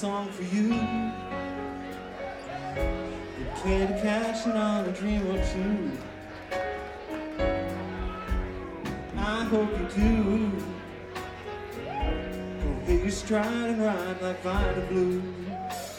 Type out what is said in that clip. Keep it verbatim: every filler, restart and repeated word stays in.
song for you. You care to cash in on a dream or two. I hope you do. Go hit your stride and ride like Vida Blue.